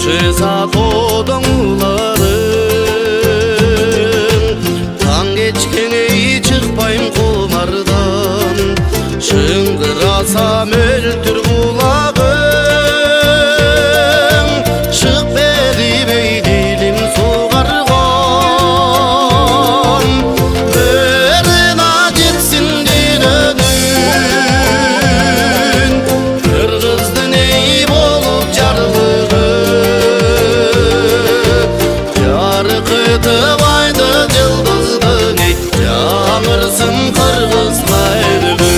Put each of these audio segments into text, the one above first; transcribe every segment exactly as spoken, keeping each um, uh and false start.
Шыса kodоңларың таң кечкеней чыкпайм кумардан шыңгырасам өлтүр кулагың чык бери бейдилим сугарган өрүнө жетсин дүйнөнүн бир кыздын эй болуп жарлыгы жаркытып айды жылдыздың эй жаңырсын кыргыз байлыгы.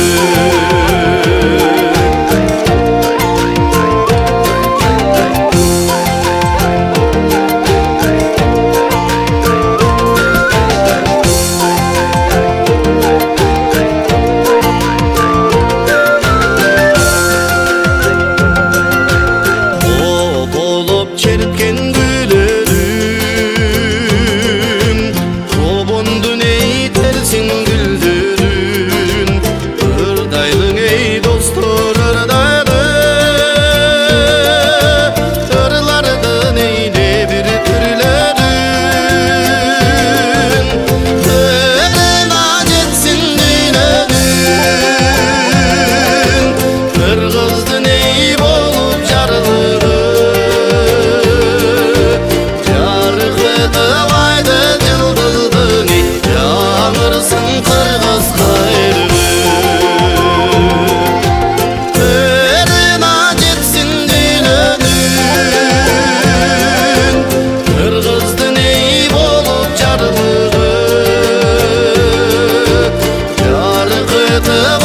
Çeritken gülörün Kobondun ey tersin güldürün Irdaylın ey dostur ırdaylı Irlardın ey de bir türlörün Örüna jetsin düynönün Bir kızdın ey bolup jarlığı the